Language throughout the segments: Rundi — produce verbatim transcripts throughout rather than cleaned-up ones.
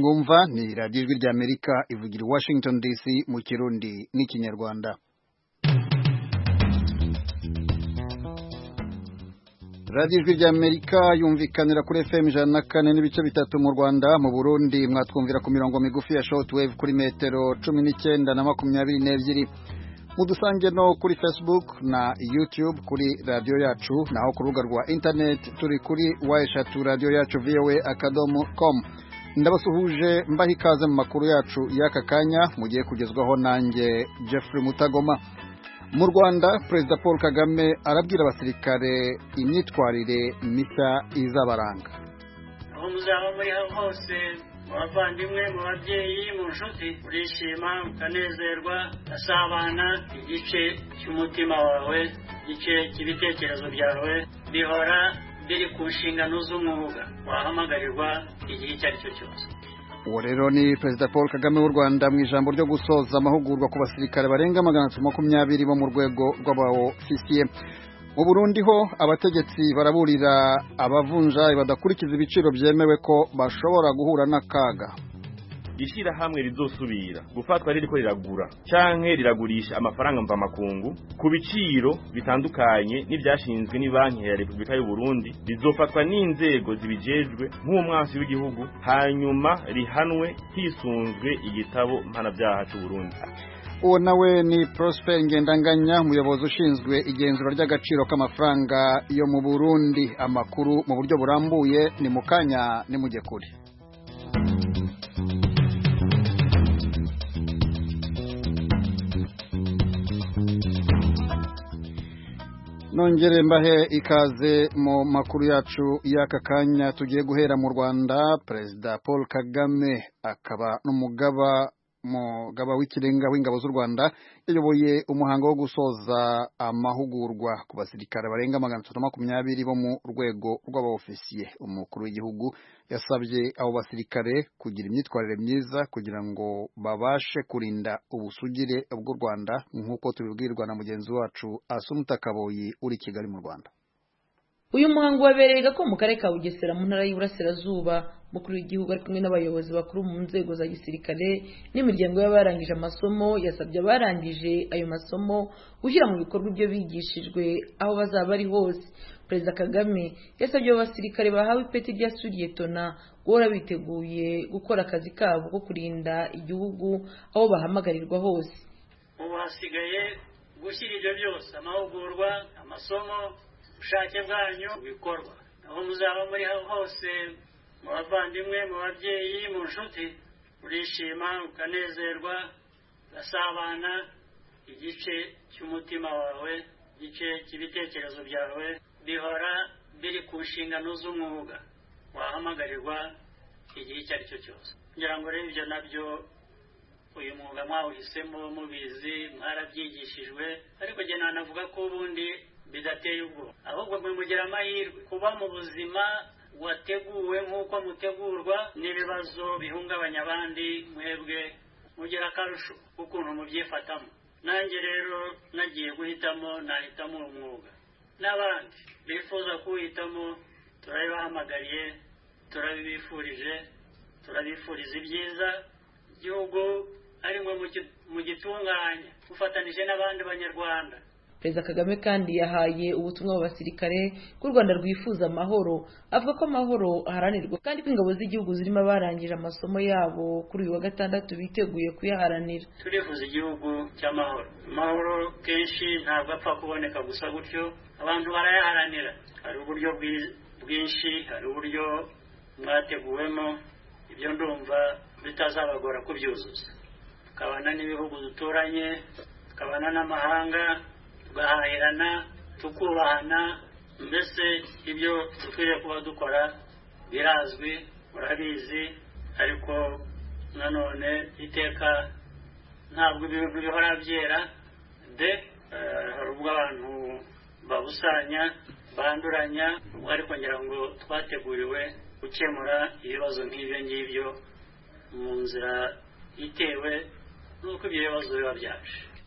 mwumva ni radiyo ijwi rya Amerika ivugira i Washington D C mu Kirundi n'ikinyarwanda. radiyo ijwi rya Amerika yumvikanira kuri F M ijana na kane n'ibice bitatu mu Rwanda, mu Burundi mwatwumvira ku mirongo migufi ya shortwave kuri metero cumi n'icyenda na makumyabiri n'ebyiri. Mudusange no kuri Facebook na YouTube kuri radio yacu, naho ku rubuga rwa internet turi kuri w eshatu radio yacu voa akadomo com. Ndabasuhuje mbaha ikaze mu makuru yacu y'aka kanya mugiye kugezwaho nanjye Jeffrey Mutagoma. Mu Rwanda Perezida Paul Kagame arabwira abasirikare imyitwarire mishya izabaranga. Aho muzaba muri hose, abavandimwe, mu babyeyi, mu nshuti, urishima ukanezerwa, asabana, igice cy'umutima wawe, igice cy'ibitekerezo byawe bihora biri ku nshingano z'umwuga wahamagarirwa igihe icyo ari cyo cyose. Uwo rero ni Perezida Paul Kagame w'u Rwanda mu ijambo ryo gusoza amahugurwa ku basirikare barenga magana atatu makumyabiri bo mu rwego rw'abaofisiye. Mu Burundi ho abategetsi baraburira abavunja badakurikiza ibiciro byemewe ko bashobora guhura n'akaga. Ishira hamwe rizosubira gufatwa ririko riragura canke riragurisha amafaranga mva makungu ku biciro bitandukanye n'ivyashinzwe ni banki ya Republika y'u Burundi, rizofatwa n'inzego zibijejwe nk'umwansi w'igihugu, hanyuma rihanwe hisunzwe igitabo mpanavyaha cy'u Burundi. Uwo nawe ni Prosper Ngendanganya, umuyobozi ushinzwe igenzura ry'agaciro k'amafaranga yo mu Burundi. Amakuru mu buryo burambuye ni mukanya ni mujye kuri. Nongere mbahe ikaze mu makuru yacu y'aka kanya. Tugiye guhera mu Rwanda. Perezida Paul Kagame akaba n'umugaba mugaba w'ikirenga w'ingabo z'u Rwanda yayoboye umuhango wo gusoza amahugurwa ku basirikare barenga magana atatu makumyabiri bo mu rwego rw'abaofisiye. Umukuru w'igihugu yasabye abo basirikare kugira imyitwarire myiza kugira ngo babashe kurinda ubusugire bw'u Rwanda, nk'uko tubibwirwa na mugenzi wacu Asumta Kaboyi uri Kigali mu Rwanda. Uyu muhango wabereye gako mu karere ka Bugesera mu ntara y'Iburasirazuba. Mukuru w'igihugu ari kumwe n'abayobozi bakuru mu nzego za gisirikare n'imiryango y'abarangije amasomo yasabye abarangije ayo masomo gushyira mu bikorwa ibyo bigishijwe aho bazaba ari hose. Perezida Kagame yasabye abasirikare bahawe ipeti rya Suriyetona guhora biteguye gukora akazi kabo ko kurinda igihugu aho bahamagarirwa hose. Ubu hasigaye gushyira ibyo byose, amahugurwa, amasomo, ubushake bwanyu bikorwa. Aho muzaba muri hose, mu bavandimwe, mu babyeyi, mu nshuti, urishima ukanezerwa, ugasabana, igice cy'umutima wawe, igice cy'ibitekerezo byawe bihora biri ku nshingano z'umwuga wahamagarirwa igihe icyo ari cyo cyose. Ngira ngo rero ibyo nabyo uyu mwuga mwawuhisemo mubizi, mwarabyigishijwe, ariko njye nanavuga ko ubundi bidateye ubwoba, ahubwo mwe mugira amahirwe kuba mu buzima wateguwe nk'uko mutegurwa n'ibibazo bihungabanya abandi, mwebwe mugira akarusho ukuntu mubyifatamo. Nanjye rero nagiye guhitamo, nahitamo umwuga. N'abandi bifuza kuwuhitamo turabibahamagariye, turabibifurije, turabifuriza ibyiza. Igihugu ari mwe mugitunganya ufatanije n'abandi banyarwanda. Perezida Kagame kandi yahaye ubutumwa mu basirikare ko u Rwanda rwifuza amahoro. Avuga ko amahoro aharanirwa kandi ko ingabo z'igihugu zirimo abarangije amasomo yabo kuri uyu wa gatandatu biteguye kuyaharanira. Turifuza igihugu cy'amahoro. Amahoro kenshi ntabwo apfa kuboneka gusa gutyo, abantu barayaharanira. Hari uburyo bwinshi, hari uburyo mwateguwemo, ibyo ndumva bitazabagora kubyuzuza. Tukabana n'ibihugu duturanye, tukabana n'amahanga, tugahahirana, tukubahana, mbese ibyo dukwiriye kuba dukora birazwi, murabizi, ariko nanone iteka ntabwo ibintu bihora byera de hari ubwo abantu babusanya, banduranya, ariko ngira ngo twateguriwe gukemura ibibazo nk'ibyo ngibyo mu nzira itewe n'uko ibyo bibazo biba byaje.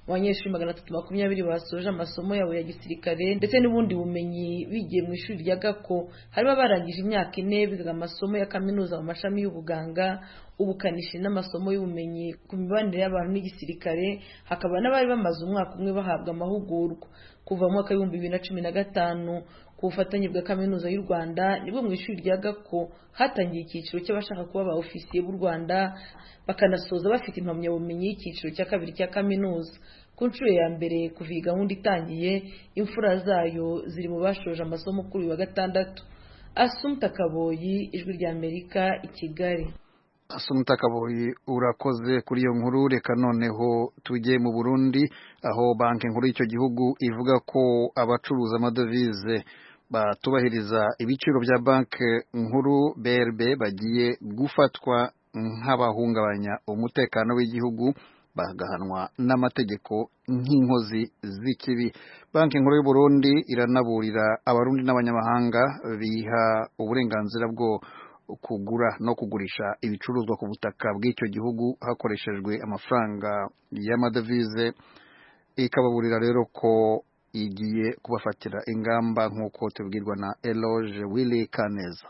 abanyeshuri magana atatu makumyabiri basoje amasomo yabo ya gisirikare ndetse n'ubundi bumenyi bigiye mu ishuri rya Gako harimo abarangije imyaka ine biga amasomo ya kaminuza mu mashami y'ubuganga ubukanishi n'amasomo y'ubumenyi ku mibanire y'abantu n'igisirikare, hakaba n'abari bamaze umwaka umwe bahabwa amahugurwa. Kuva mu mwaka w'ibihumbi bibiri na cumi na gatanu ku bufatanye bwa kaminuza y'u Rwanda nibwo mu ishuri rya Gako hatangiye icyiciro cy'abashaka kuba ba ofisiye b'u Rwanda bakanasoza bafite impamyabumenyi y'icyiciro cya kabiri cya kaminuza. Ku nshuro ya mbere kuva iyi gahunda itangiye imfura zayo ziri mu bashoje amasomo kuri uyu wa gatandatu. Assumpta Kaboyi, Ijwi rya Amerika, i Kigali. Assumpta Kaboyi, urakoze kuri iyo nkuru. Reka noneho tujye mu Burundi aho banki nkuru y'icyo gihugu ivuga ko abacuruza amadovize batubahiriza ibiciro bya banki nkuru B R B bagiye gufatwa nk'abahungabanya umutekano w'igihugu bagahanwa n'amategeko nk'inkozi z'ikibi. Banki nkuru y'u Burundi iranaburira abarundi n'abanyamahanga biha uburenganzira bwo kugura no kugurisha ibicuruzwa ku butaka bw'icyo gihugu hakoreshejwe amafaranga y'amadovize, ikababurira rero ko igiye kubafatira ingamba nk'uko tubwirwa na Eloge Willy Kaneza.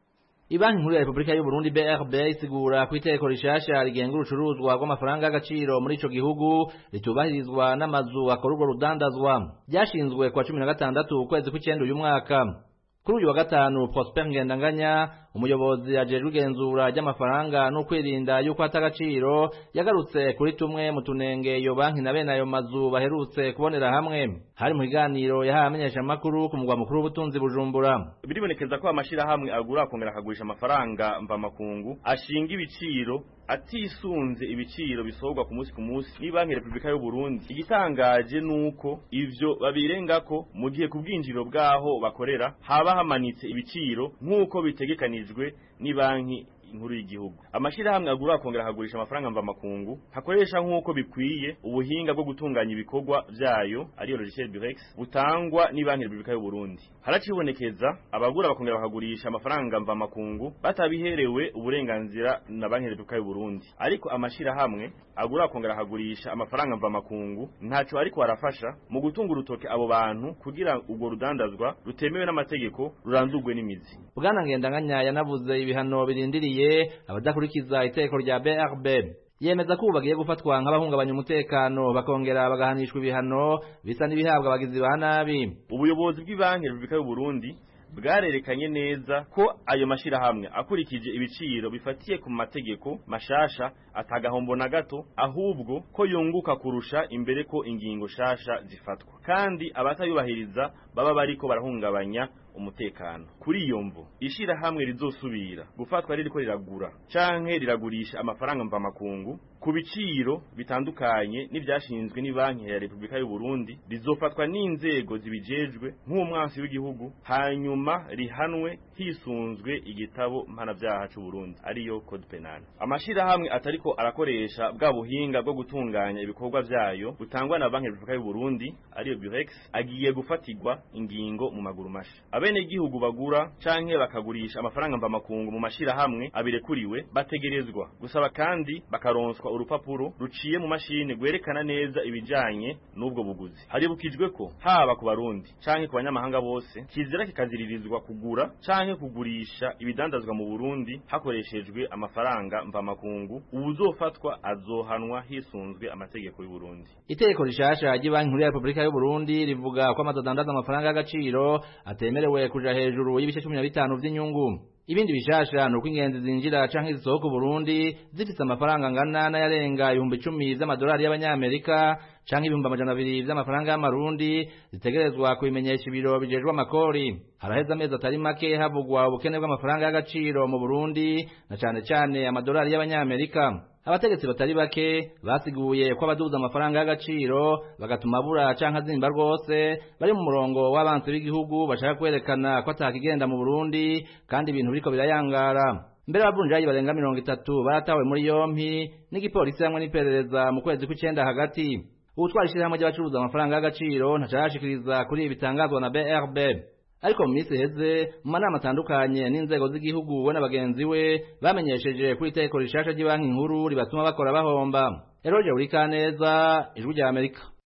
Ibanki nkuru ya Republika y'u Burundi B R B isigura ku itegeko rishasha rigenga urucuruzwa rw'amafaranga y'agaciro muri ico gihugu ritubahirizwa n'amazu akora urwo rudandazwa. Byashinzwe kwa cumi na gatandatu ukwezi kw'icenda uyu mwaka. Kuri uyu wa gatanu Prosper Ngendanganya, umuyobozi ajejwe igenzura ry'amafaranga no kwirinda yuko atagaciro, yagarutse kuri tumwe mu tunenge iyo banki na bene ayo mazu baherutse kubonera hamwe. Hari mu kiganiro yahaye amenyeshamakuru ku mugwa mukuru w'ubutunzi Bujumbura. Biribonekeza ko amashirahamwe agura akongera akagurisha amafaranga mva makungu ashinga ibiciro atisunze ibiciro bisohorwa ku munsi ku munsi ni banki Republika y'u Burundi. Igitangaje nuko ivyo babirengako mu gihe kubwinjiro bwaho bakorera haba hamanitse ibiciro nk'uko bitegekanijwe ni banki inkuru y'igihugu. Amashirahamwe agura akongera akagurisha amafaranga mva makungu hakoresha nk'uko bikwiye ubuhinga bwo gutunganya ibikorwa vyayo ariyo logiciel Burex butangwa ni banki Republika y'u Burundi. Haracibonekeza abagura bakongera bakagurisha amafaranga mva makungu batabiherewe uburenganzira na banki Republika y'u Burundi. Ariko amashirahamwe agura akongera akagurisha amafaranga mva makungu ntaco ariko arafasha mu gutunga urutoke abo bantu kugira ubwo rudandazwa rutemewe n'amategeko ruranzugwe n'imizi. Bwana Ngendanganya yanavuze ibihano birindiriye abadakurikiza iteko rya B R B. Yemeza ko bagiye gufatwa nk'abahungabanya umutekano bakongera bagahanishwa ibihano bisa n'ibihabwa abagizi ba nabi. Ubuyobozi bw'ibanki Republika y'u Burundi bwarerekanye neza ko ayo mashirahamwe akurikije ibiciro bifatiye ku mategeko mashasha atagahombo na gato, ahubwo ko yunguka kurusha imbere ko ingingo shasha zifatwa, kandi abatayubahiriza baba bariko barahungabanya umutekano. Kuri iyo mvo ishirahamwe rizosubira gufatwa ririko riragura canke riragurisha amafaranga mva makungu ku biciro bitandukanye n'ivyashinzwe ni banki ya Republika y'u Burundi rizofatwa n'inzego zibijejwe nk'umwansi w'igihugu, hanyuma rihanwe hisunzwe igitabo mpanavyaha c'u Burundi ariyo Code Penal. Amashirahamwe atariko arakoresha bwa buhinga bwo gutunganya ibikorwa vyayo butangwa na banki ya Republika y'u Burundi ariyo Burex agiye gufatirwa ingingo mu maguru masha. Abene gihugu bagura canke bakagurisha amafaranga mva makungu mu mashirahamwe abirekuriwe bategerezwa gusaba kandi bakaronswa urupapuro ruciye mu mashine gwerekana neza ibijanye n'ubwo buguzi. Haribukijwe ko haba ku Barundi canke ku banyamahanga bose kizira kikaziririzwa kugura canke kugurisha ibidandazwa mu Burundi hakoreshejwe amafaranga mva makungu. Ubuzofatwa azohanwa hisunzwe amategeko y'u Burundi. Iteko rishasha ry'Ibanki Nkuru ya Republika y'u Burundi rivuga ko amadandaza amafaranga y'agaciro atemerewe kuja hejuru y'ibice cumi na bitanu vy'inyungu. Ibindi bishasha nuko ingenzi zinjira canke zisohoka Burundi zifite amafaranga angana n'ayarenga ibihumbi icumi vy'amadolari y'abanyamerika canke ibihumbi amajana abiri vy'amafaranga y'amarundi zitegerezwa kubimenyesha ibiro bijejwe amakori. Haraheza amezi atari make havugwa ubukene bw'amafaranga y'agaciro mu Burundi na cane cane amadolari y'abanyamerika. Abategetsi batari bake basiguye ko abaduza amafaranga y'agaciro bagatuma abura canke azimba rwose bari mu murongo w'abansi b'igihugu bashaka kwerekana ko atakigenda mu Burundi kandi ibintu biriko birayangara. Mbere abavunjayi barenga mirongo itatu baratawe muri yompi n'igipolisi hamwe n'iperereza mu kwezi kw'icenda hagati. Ubutwara ishirahamwe ry'abacuruza amafaranga y'agaciro ntacashikiriza kuri ibi bitangazwa na B R B. Ariko mu minsi heze mu manama atandukanye n'inzego z'igihugu we n'abagenzi we bamenyesheje kuri iteko rishasha ry'Ibanki Nkuru ribatuma bakora bahomba. Eroje Urikaneza, Ijwi rya Amerika.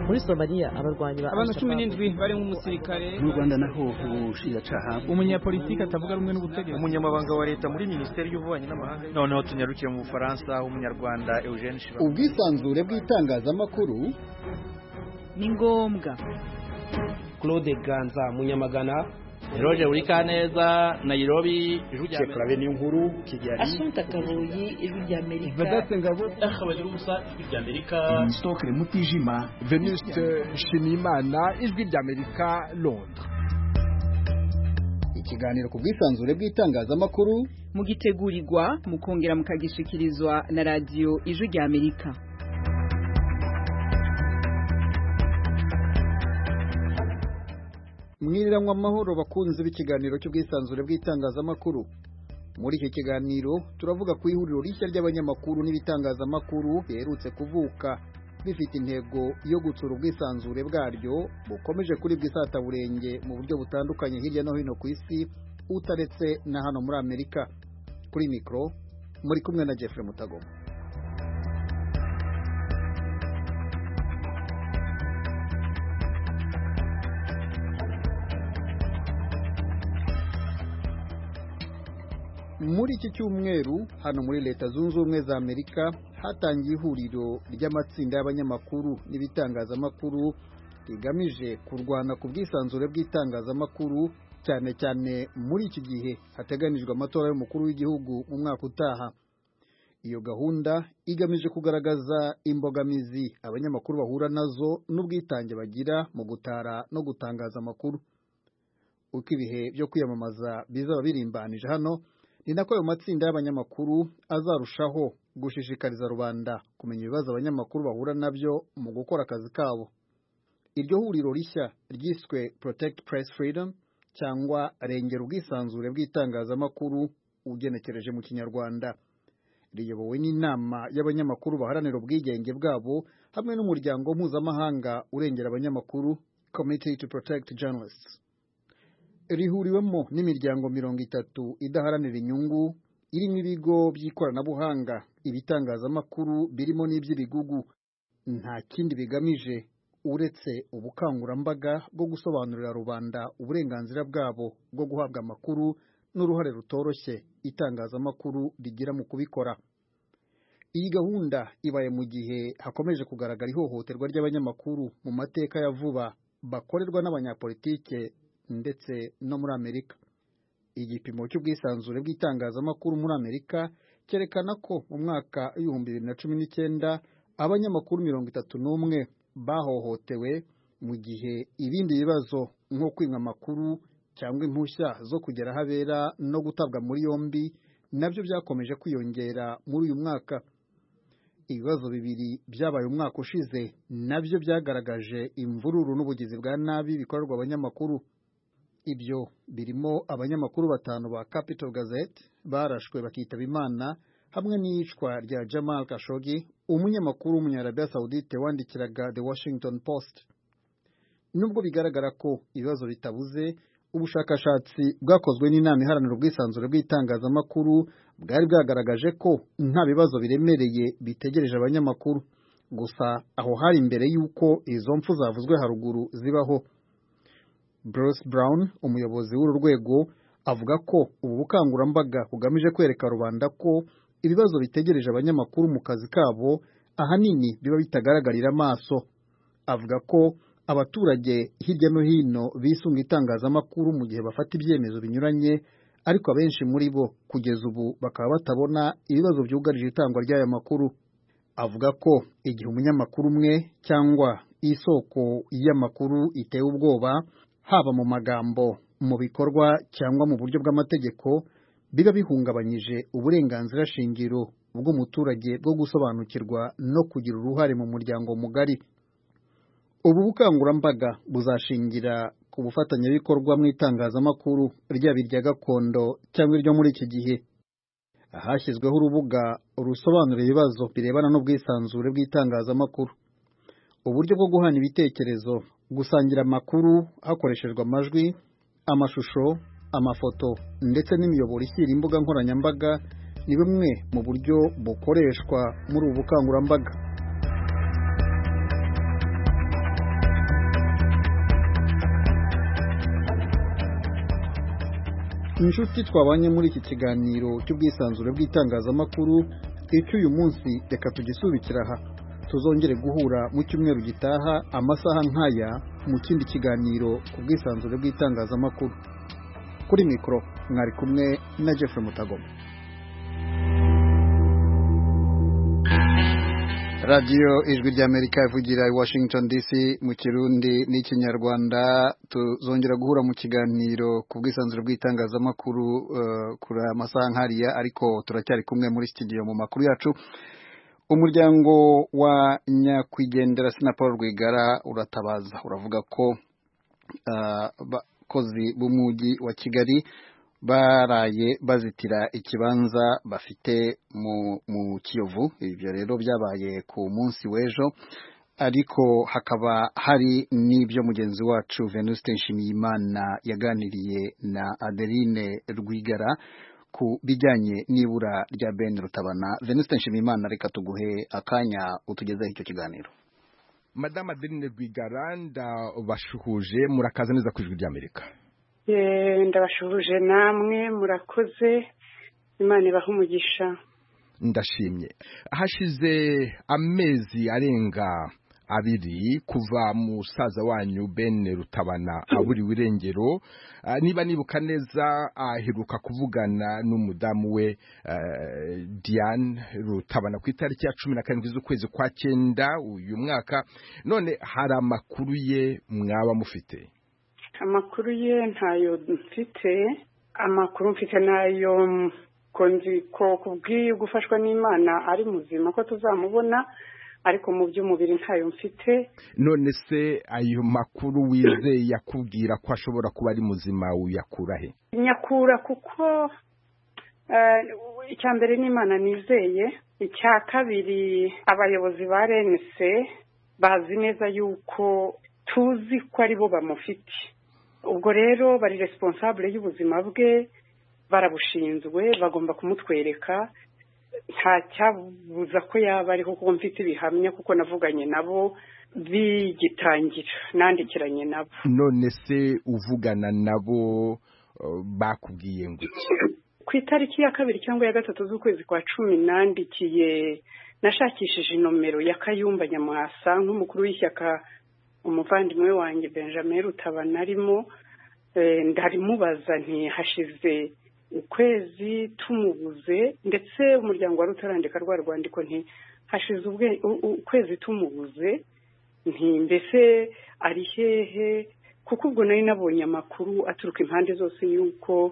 muri Somalia abarwanyi ba abantu cumi n'indwi bari mu musirikare. Mu Rwanda naho ubushinjacyaha umunyapolitiki atavuga rumwe n'ubutegetsi, umunyamabanga wa leta muri minisiteri y'ububanyi n'amahanga. Noneho tunyarukiye mu Bufaransa, umunyarwanda Eugene Shibana. Ubwisanzure bw'itangazamakuru ni ngombwa. Claude Ganza Munyamagana, Roger Urikaneza, Nairobi, Ijwi rya Amerika n'inkuru Kigali. Assunta Kaboyi, Ijwi rya Amerika. Vedaste Ngabo, Akhabagira ubusa Ijwi rya Amerika. Stokre Mutijima, Venuste Shimimana, Ijwi rya Amerika, Londres. Ikiganiro ku bwisanzure bw'itangazamakuru mugitegurirwa mukongera mukagishikirizwa na radio Ijwi rya Amerika. Mwiriranwa amahoro bakunze b'ikiganiro cy'ubwisanzure bw'itangazamakuru. Muri iki kiganiro turavuga ku ihuriro rishya ry'abanyamakuru n'ibitangazamakuru biherutse kuvuka bifite intego yo gutsura ubwisanzure bwaryo bukomeje kuri bwisataburenge mu buryo butandukanye hirya no hino ku isi utaretse na hano muri Amerika. Kuri mikro muri kumwe na Jeffrey Mutagoma. Muri iki cyumweru hano muri Leta Zunze Ubumwe za Amerika hatangiye ihuriro ry'amatsinda y'abanyamakuru n'ibitangazamakuru rigamije kurwana ku bwisanzure bw'itangazamakuru cyane cyane muri iki gihe hateganijwe amatora y'umukuru w'igihugu mu mwaka utaha. Iyo gahunda igamije kugaragaza imbogamizi abanyamakuru bahura nazo n'ubwitange bagira mu gutara no gutangaza amakuru. Uko ibihe byo kwiyamamaza bizaba birimbanije hano, ni nako ayo matsinda y'abanyamakuru azarushaho gushishikariza rubanda kumenya ibibazo abanyamakuru bahura nabyo mu gukora akazi kabo. Iryo huriro rishya ryiswe Protect Press Freedom cyangwa rengera ubwisanzure bw'itangazamakuru ugenekereje mu Kinyarwanda, riyobowe n'inama y'abanyamakuru baharanira ubwigenge bwabo hamwe n'umuryango mpuzamahanga urengera abanyamakuru Committee to Protect Journalists. Rihuriwemo n'imiryango mirongo itatu idaharanira inyungu irimo ibigo by'ikoranabuhanga, ibitangazamakuru birimo n'iby'ibigugu. Nta kindi bigamije uretse ubukangurambaga bwo gusobanurira rubanda uburenganzira bwabo bwo guhabwa amakuru n'uruhare rutoroshye itangazamakuru rigira mu kubikora. Iyi gahunda ibaye mu gihe hakomeje kugaragara ihohoterwa ry'abanyamakuru mu mateka ya vuba bakorerwa n'abanyapolitike ndetse no muri Amerika. Igipimo cy'ubwisanzure bw'itangazamakuru muri Amerika cyerekana ko mu mwaka w'ibihumbi bibiri na cumi n'icyenda abanyamakuru mirongo itatu n'umwe bahohotewe, mu gihe ibindi bibazo nko kwimwa amakuru cyangwa impushya zo kugera habera no gutabwa muri yombi nabyo byakomeje kwiyongera muri uyu mwaka. Ibibazo bibiri byabaye umwaka ushize nabyo byagaragaje imvururu n'ubugizi bwa nabi bikorerwa abanyamakuru. Ibyo birimo abanyamakuru batanu ba Capital Gazette barashwe bakitaba Imana, hamwe n'iyicwa rya Jamal Khashoggi, umunyamakuru w'umunyarabia Saudite wandikiraga The Washington Post. Nubwo bigaragara ko ibibazo bitabuze, ubushakashatsi bwakozwe n'inama iharanira ubwisanzure bw'itangazamakuru bwari bwagaragaje ko nta bibazo biremereye bitegereje abanyamakuru. Gusa aho hari imbere y'uko izo mpfu zavuzwe haruguru zibaho. Bruce Brown, umuyobozi w'uru rwego, avuga ko ubu bukangurambaga bugamije kwereka rubanda ko ibibazo bitegereje abanyamakuru mu kazi kabo ahanini biba bitagaragarira amaso. Avuga ko abaturage hirya no hino bisunga itangazamakuru mu gihe bafata ibyemezo binyuranye, ariko abenshi muri bo kugeza ubu bakaba batabona ibibazo byugarije itangwa ry'aya makuru. Avuga ko igihe umunyamakuru umwe cyangwa isoko y'amakuru itewe ubwoba, haba mu magambo, mu bikorwa cyangwa mu buryo bw'amategeko, biba bihungabanyije uburenganzira shingiro bw'umuturage bwo gusobanukirwa no kugira uruhare mu muryango mugari. Ubu bukangurambaga buzashingira ku bufatanyabikorwa mu itangazamakuru ryaba irya gakondo cyangwa iryo muri iki gihe. Hashyizweho urubuga rusobanura ibibazo birebana n'ubwisanzure bw'itangazamakuru, uburyo bwo guhana ibitekerezo, gusangira amakuru hakoreshejwe amajwi, amashusho, amafoto ndetse n'imiyoboro ishyira imbuga nkoranyambaga ni bimwe mu buryo bukoreshwa muri ubu bukangurambaga. inshuti twabanye muri iki kiganiro cy'ubwisanzure bw'itangazamakuru icy'uyu munsi reka tugisubikira aha tuzongere guhura mu cyumweru gitaha amasaha nk'aya mu kindi kiganiro ku bwisanzure bw'itangazamakuru. Kuri mikoro mwari kumwe na Jeffrey Mutagoma. Radio Ijwi ry'Amerika ivugira i Washington D C mu Kirundi n'Ikinyarwanda. Tuzongera guhura mu kiganiro ku bwisanzure bw'itangazamakuru uh, kuri amasaha nk'ariya, ariko turacyari kumwe muri studio mu makuru yacu. Umuryango wa nyakwigendera Sina Paul Rwigara uratabaza uravuga ko abakozi uh, b'umujyi wa Kigali baraye bazitira ikibanza bafite mu mu Kiyovu. Ibyo rero byabaye ku munsi w'ejo, ariko hakaba hari n'ibyo mugenzi wacu Venuste Nshimiyimana yaganiriye na Adeline Rwigara ku bijyanye n'ibura rya Ben Rutabana. Venuste Nshimiyimana, reka tuguhe akanya utugezeho icyo kiganiro. Madame Adeline Rwigara, ndabashuhuje, murakaza neza ku Ijwi ry'Amerika. Eh, ndabashuhuje namwe, murakoze, Imana ibahe umugisha. Ndashimye. Hashize amezi arenga abiri kuva musaza wanyu Ben Rutabana aburiwe irengero. Uh, niba nibuka neza aheruka kuvugana n'umudamu we uh, Diane Rutabana ku itariki ya cumi na karindwi z'ukwezi kwa cyenda uyu mwaka. None hari amakuru ye mwaba mufite? Amakuru ye ntayo mfite. Amakuru mfite nayo konzi ko kubwiye gufashwa n'Imana ari muzima ko tuzamubona, ariko mu by'umubiri ntayo mfite. None se ayo makuru wizeye yakubwira ko ashobora kuba ari muzima uyakura he? Nyakura kuko uh, icya mbere n'Imana nizeye, icya kabiri abayobozi ba R N C bazi neza yuko tuzi ko ari bo bamufite. Ubwo rero bari responsable y'ubuzima bwe, barabushinzwe, bagomba kumutwereka. Nta cyabuza ko yaba ariho kuko mfite ibihamya, kuko navuganye nabo bigitangira, nandikiranye nabo. None se uvugana nabo uh, bakubwiye ngo ku itariki ya kabiri cyangwa ya gatatu z'ukwezi kwa cumi nandikiye, nashakishije inomero ya Kayumba Nyamwasa nk'umukuru w'ishyaka umuvandimwe wanjye Benjamin Rutabana arimo. E, ndarimubaza nti hashize ukwezi tumubuze, ndetse umuryango wari utarandika rwa rwandiko nti hashize ukwezi tumubuze, nti mbese ari hehe, kuko ubwo nari nabonye amakuru aturuka impande zose yuko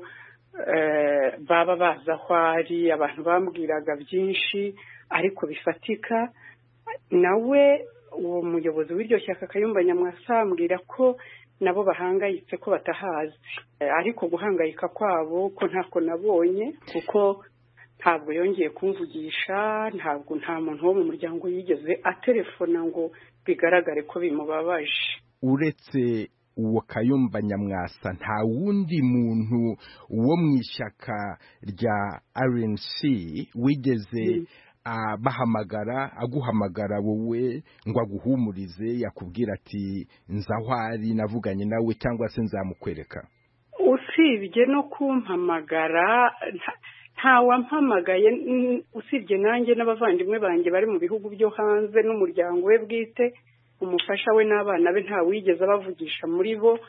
uh, baba baza aho ari. Abantu bambwiraga byinshi ariko bifatika. Nawe uwo muyobozi w'iryo shyaka Kayumba Nyamwasa ambwira ko nabo bahangayitse ko batahazi, ariko guhangayika kwabo ko ntako nabonye, kuko ntabwo yongeye kumvugisha, ntabwo nta muntu wo mu muryango yigeze atelefona ngo bigaragare ko bimubabaje. Uretse uwo Kayumba Nyamwasa nta wundi muntu wo mu ishyaka rya R N C wigeze mm. Uh, bahamagara aguhamagara wowe ngo aguhumurize, yakubwira ati nzahwari navuganye nawe cyangwa se nzamukwereka? Usibye no kumpamagara nta wampamagaye, usibye nanjye n'abavandimwe banjye bari mu bihugu byo hanze n'umuryango we bwite, umufasha we n'abana be nta wigeze bavugisha muri bo.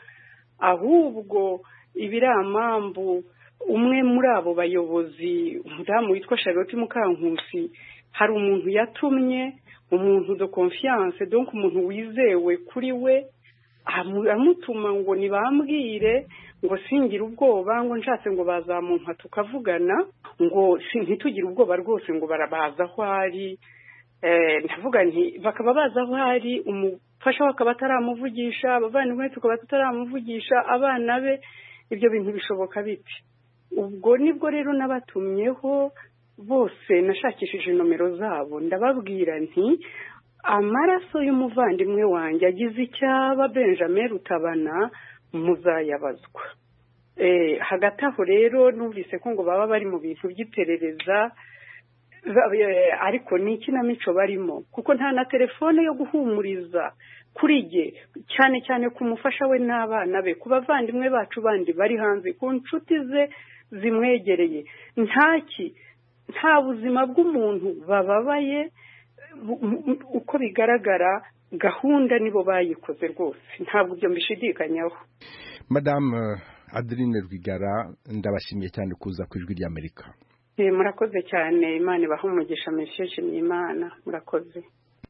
Ahubwo ibiramambu umwe muri abo bayobozi, umudamu witwa Charlotte Mukankusi, hari umuntu yatumye, umuntu de confiance, donc umuntu wizewe kuri we, amutuma ngo nibambwire ngo singira ubwoba, ngo nshatse ngo bazamumpa tukavugana, ngo ntitugire ubwoba rwose, ngo barabaza aho ari. Eh, ndavuga nti bakaba baza aho ari, umufasha wakaba ataramuvugisha, abavandimwe tukaba tutaramuvugisha, abana be, ibyo bintu bishoboka biti? Ubwo nibwo rero nabatumyeho bose, nashakishije nomero zabo, ndababwira nti amaraso y'umuvandimwe wanjye agize icyaba Benjamin Rutabana muzayabazwa. Eh, hagati aho rero numvise ko ngo baba bari mu bintu by'iperereza, ariko ni ikinamico barimo, kuko nta na telefone yo guhumuriza kuri jye cyane cyane ku mufasha we n'abana be ku bavandimwe bacu bandi bari hanze ku nshuti ze zimwegereye ntaki nta buzima bw'umuntu bababaye uko bigaragara gahunda nibo bayikoze rwose ntabwo ibyo mbishidikanyaho. Madame Adeline Rwigara ndabashimiye cyane kuza ku ijwi ry'Amerika. Eh murakoze cyane Imana ibaha umugisha mesheje n'Imana murakoze.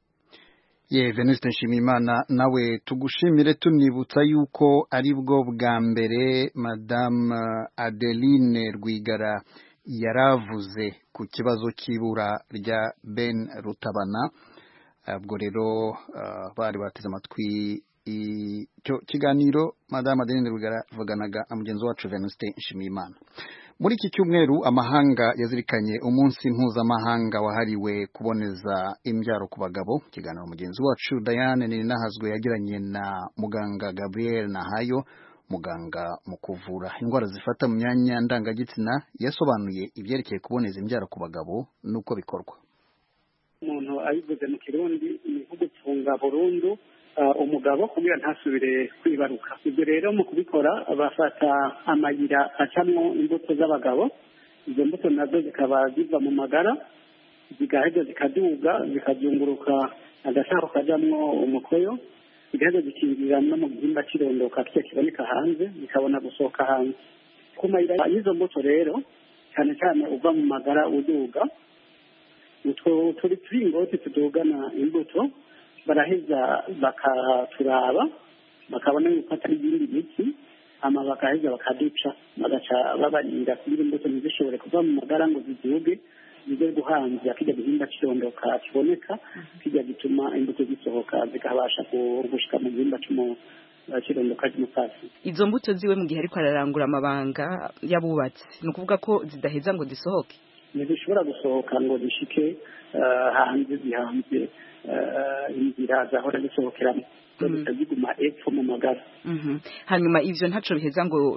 Ye Venuste Nshimiyimana nawe tugushimire tunibutsa yuko ari bwo bwa mbere Madame Adeline Rwigara yaravuze ku kibazo cy'ibura rya Ben Rutabana. Ubwo rero uh, bari bateze amatwi icyo kiganiro Madame Adeline Rwigara vuganaga na mugenzi wacu Venuste Nshimiyimana. Muri iki cyumweru amahanga yazirikanye umunsi mpuzamahanga wahariwe kuboneza imbyaro ku bagabo. Kiganiro mugenzi wacu Diane Ninahazwe yagiranye na muganga Gabriel Nahayo, muganga mu kuvura indwara zifata mu myanya ndangagitsina, yasobanuye ibyerekeye kuboneza imbyaro ku bagabo nuko bikorwa. Umuntu ayivuze mu Kirundi ni gufunga burundu umugabo kugira ntasubire kwibaruka. Ibyo rero mu kubikora bafata amayira acamwo imbuto z'abagabo. Izo mbuto nazo zikaba ziva mu magara zigaheza zikaduga zikazunguruka agasaho kajamwo umukoyo, zigaheza zikinjira no mu gihimba cy'irondoka cyo kiboneka hanze zikabona gusohoka hanze. Ku mayira y'izo mbuto rero cyane cyane uva mu magara uduga, utwo turi turingoti tudugana imbuto baraheza bakaturaba bakabona yuko atari ibindi biti ama bakaheza bakaduca bagaca babarinda kugira imbuto ntizishobore kuva mu magara ngo ziduge zize guhanza kijya gihimba cy'irondoka kiboneka kijya gituma imbuto zisohoka zikabasha gushika mu gihimba cy'irondoka cy'umupasi. Izo mbuto ziwe mu gihe ariko ararangura amabanga yabubatse ni ukuvuga ko zidaheza ngo zisohoke, ntizishobora gusohoka ngo zishike hanze zihanze inzira zahora zisohokeramo ziguma epfo mu magara. Hanyuma ivyo ntaco biheza ngo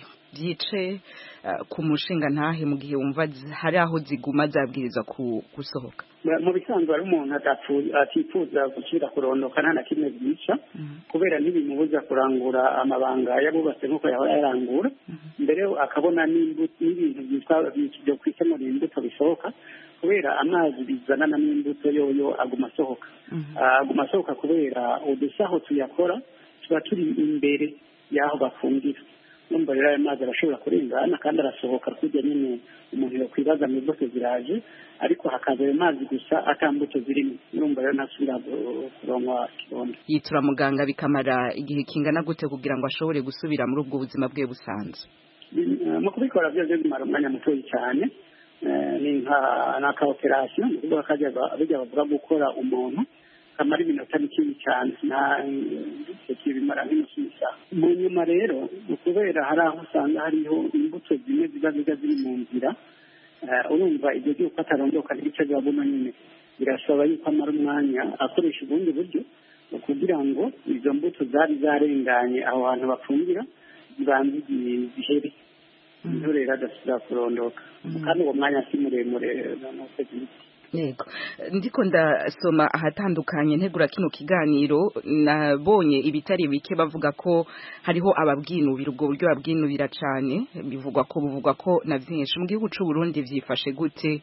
byice ku mushinga ntahe mu gihe wumva hari aho ziguma zabwirizwa gusohoka. Mu bisanzwe ari umuntu atifuza gushyira kurondoka nta na kimwe byica kubera ntibimubuza kurangura amabanga yabubatse nk'uko yahora yarangura mbere akabona n'ibintu byitwa byo kwisemura imbuto bisohoka kubera amazi bizanana n'imbuto yoyo aguma asohoka aguma asohoka kubera udusaho tuyakora tuba turi imbere y'aho bafungira. Numva rero ayo mazi arashobora kurengana kandi arasohoka kujya nyine umuntu yakwibaza mu imbuto ziraje ariko hakaza ayo mazi gusa atambuto zirimo. Numva rero ntasubira kuronka kibondo. Yitura muganga bikamara igihe kingana gute kugira ngo ashobore gusubira muri ubwo buzima bwe busanzwe? Mu kubikora byo bimara umwanya mutoyi cyane, ni nka na ka operation ubwo akajya bijya bavuga gukora umuntu kamara iminota mikini cyane na kibimara nk'umusisa. Mu nyuma rero ukubera hari aho usanga hariho imbuto zimwe ziba ziga ziri mu nzira, urumva ibyo byo atarondoka n'igice babona nyine birasaba yuko amara umwanya akoresha ubundi buryo kugira ngo izo mbuto zari zarenganye aho hantu bafungira zibanze zihere niho rero adasubira kurondoka kandi uwo mwanya si muremure. Yego ndiko ndasoma ahatandukanye ntegura kino kiganiro nabonye ibitari bike bavuga ko hariho ababwinubira ubwo buryo babwinubira cyane, bivugwa ko buvugwa ko na byinshi mu gihugu cy'u Burundi byifashe gute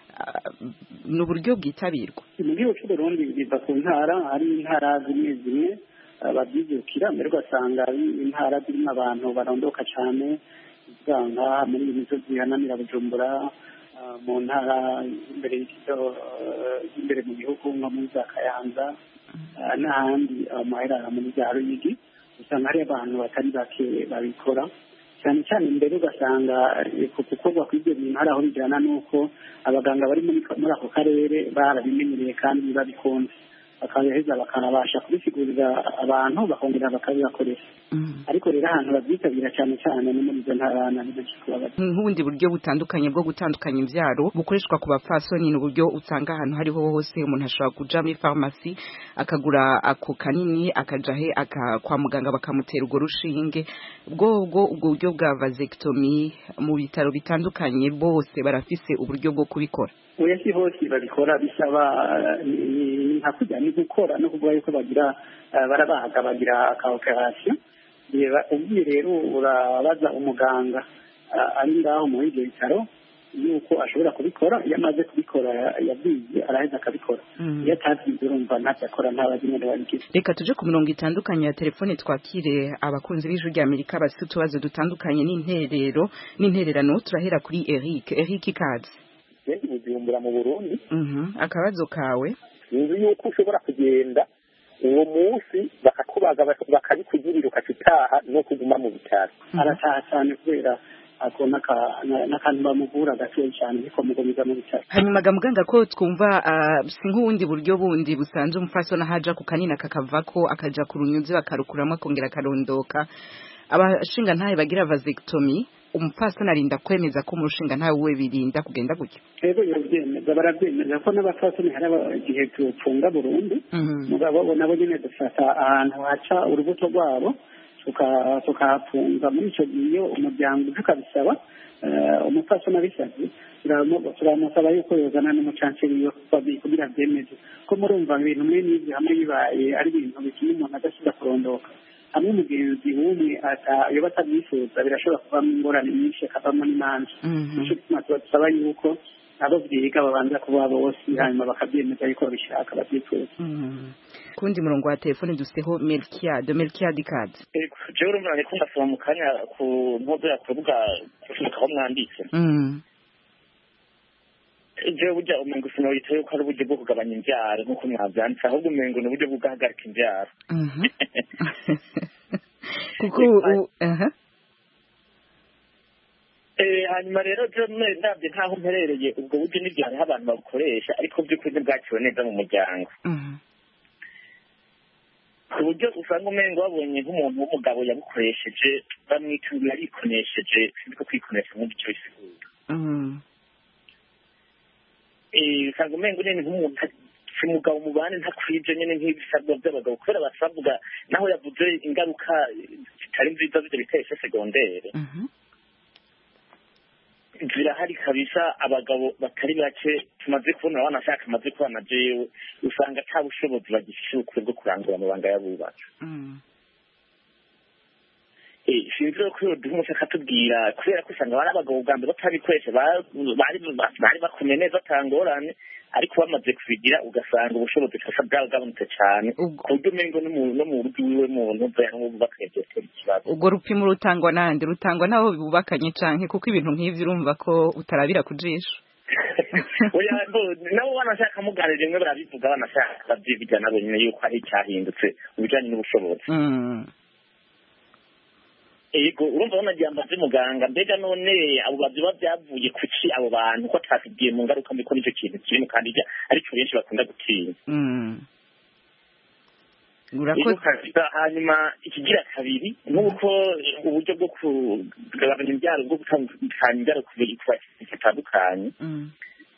n'uburyo bwitabirwa? Mu gihugu cy'u Burundi biva ku ntara, hari intara zimwe zimwe babyizukira mbere ugasanga intara zirimo abantu barondoka cyane usanga muri iyi misozi ihanamira Bujumbura, mu ntara imbere imbere mu gihugu nko muri za Kayanza n'ahandi amahera muri za Ruyigi usanga hari abantu batari bake babikora cyane cyane imbere ugasanga gukorwa kw'ibyo bintu hari aho bijyana n'uko abaganga bari muri ako karere barabimenyereye kandi babikunze bakabiheza bakanabasha kubisigurira abantu bakongera bakabibakoresha. Ariko rero ahantu babyitabira cyane cyane ni muri izo ntara na nk'ubundi buryo butandukanye bwo gutandukanya imbyaro bukoreshwa ku bapfasoni, n'uburyo usanga ahantu hariho hose umuntu ashobora kuja muri farumasi akagura ako kanini akaja he kwa muganga bakamutera urwo rushinge. Bwo ubwo ubwo buryo bwa vasectomy mu bitaro bitandukanye bose barafise uburyo bwo kubikora. oya si hose babikora bisaba nka kujya ni gukora no kuvuga yuko bagira barabaga bagira ka operation ubwiye rero urabaza umuganga ari ngaho mu ivyo bitaro yuko ashobora kubikora iyo amaze kubikora yabwiye araheza akabikora iyo atavyize urumva ntacyo akora ntabazi nyene babigize. Reka tuje ku mirongo itandukanye ya telefone twakire abakunzi b'ijwi rya Amerika bafite utubazo dutandukanye n'interero n'intererano. Turahera kuri Eric. Eric ikaze. Ndi Bujumbura mu Burundi. Mhm. Akabazo kawe? Nzi yuko ushobora kugenda uwo munsi bakakubaga bakabikugirira ukacitaha no kuguma mu bitaro. Arataha cyane kubera akona n'akantu bamuvura gatoya cyane niko mugomiza mu bitaro. Hanyuma muganga ko twumva si nk'ubundi buryo bundi busanzwe umufasona haja ku kanina kakavako akaja ku runyuzi bakarukuramo akongera akarondoka. Abashinga ntaye bagira vasectomy umupfasoni arinda kwemeza ko umurushinga ntawe we birinda kugenda gutyo. Ego yobyemeza barabyemeza ko n'abapfasoni hari igihe tupfunga burundu mugabo nabo nyene dufata ahantu haca urubuto rwabo tukahapfunga muri icyo gihe umuryango tukabisaba umupfasoni abisabye turamusaba yuko yozana n'umucanceri yo kugira byemeze ko murumva ibintu mwe n'ibyo hamwe bibaye ari ibintu bituma umuntu adashobora kurondoka hamwe umugenzi w'umwe iyo batabyifuza birashobora kuvamo ingorane nyinshi akavamo n'imanza nicyo gituma dusaba yuko abo byiga babanza kuba bose hanyuma bakabyemeza yuko babishaka babyifuza. Kundi murongo wa telefone duseho Melchiade Melchiade ikaze. Jewe urumva niko ndasoma mu kanya ku mpuzo ya kuvuga kuvuga aho mwanditse. Mhm. Jewe burya umengo sinoyita yuko ari uburyo bwo kugabanya imbyaro nk'uko mwabyanditse ahubwo umengo ni uburyo bwo guhagarika imbyaro. Mhm. Kuko aha Eh hanyuma rero je ndabye ntaho mperereye ubwo buryo n'ibyo hariho abantu babukoresha ariko by'ukuri ntibwaciwe neza mu muryango. Mhm. Ku buryo usanga umengo wabonye nk'umuntu w'umugabo yabukoresheje bamwitura yarikonesheje siko kwikonesha mu gice bisigura. Mhm. Eh usanga umengo nyene nk'umuntu umugabo mu bane ntakwije nyene nk'ibisabwa by'abagabo kubera basavuga naho yavuze ingaruka zitari nziza z'ibyo biteshe segondere. Mhm. Zirahari kabisa abagabo batari bake tumaze kubona abanashaka amaze kubana jewe usanga nta bushobozi bagishukwe bwo kurangura amabanga y'abubatsi. Mhm. Eh sinzi ko duha umushaka tubwira kubera ko usanga bari abagabo bwa mbere batabikoresha bari bari bakomeye neza atangorane ariko bamaze kubigira ugasanga ubushobozi bwose bwagabanutse cyane ku buryo umengo no mu buryo wiwe muntu bya nk'ububakanye ikibazo. Ubwo rupimo rutangwa nande rutangwa nabo bubakanye canke kuko ibintu nk'ivyo urumva ko utarabira kujisha. Oya nabo banashaka muganire rimwe barabivuga banashaka babyivuga nabo nyine yuko ari cyahindutse ubujanye n'ubushobozi. Mhm. Ego urumva banajyamba by'umuganga mbega none abo bavyo bavyavuye kuki abo bantu ko atafigiye mu ngaruka mbi ko nicyo kintu kiri mu kandi ariko benshi bakunda gutinya. Mhm. Urakoze. Hanyuma ikigira kabiri nuko uburyo bwo kugabanya imbyaro bwo gutandukanya imbyaro kubikwa bitandukanye. Mhm.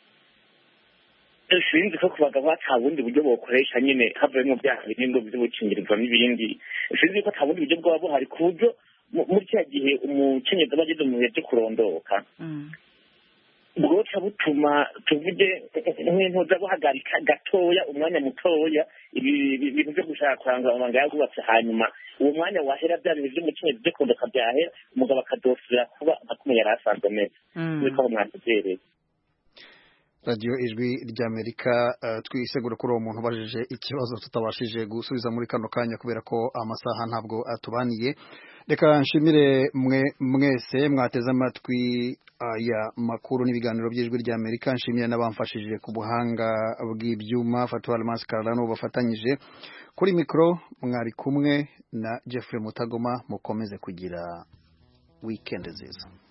Sinzi ko kubagabo atabundi buryo bokoresha nyine havuyemo byaha bingo by'ubukingirizo n'ibindi sinzi ko atabundi buryo bwabo hari ku buryo muri cya gihe umukenyezi aba ageze mu bihe byo kurondoka bwoca butuma tuvuge nk'intuza buhagarika gatoya umwanya mutoya ibintu byo gushaka kurangura amabanga yagubatse hanyuma uwo mwanya wahera bya bintu by'umukenyezi byo kurondoka byahera umugabo akadosira kuba akumwe yari asanzwe ameze niko aho mwatuzereye. Radio Ijwi ry'Amerika uh, twisegura kuri uwo muntu ubajije ikibazo tutabashije gusubiza muri kano kanya kubera ko amasaha ntabwo atubaniye. Reka nshimire mwe mwese mwateze amatwi aya uh, makuru n'ibiganiro by'Ijwi ry'Amerika. Nshimire n'abamfashije ku buhanga bw'ibyuma Fatwal Mascarano bafatanyije kuri mikro mwari kumwe na Jeffrey Mutagoma. Mukomeze kugira weekend nziza.